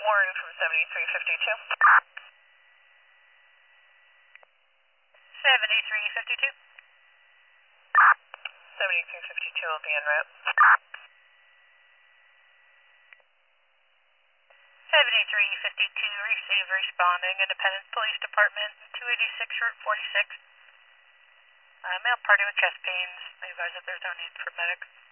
Warren from 7352. 7352. 7352 will be en route. 7352, receive responding, Independence Police Department, 286 Route 46. Male party with chest pains. They advise that there's no need for medics.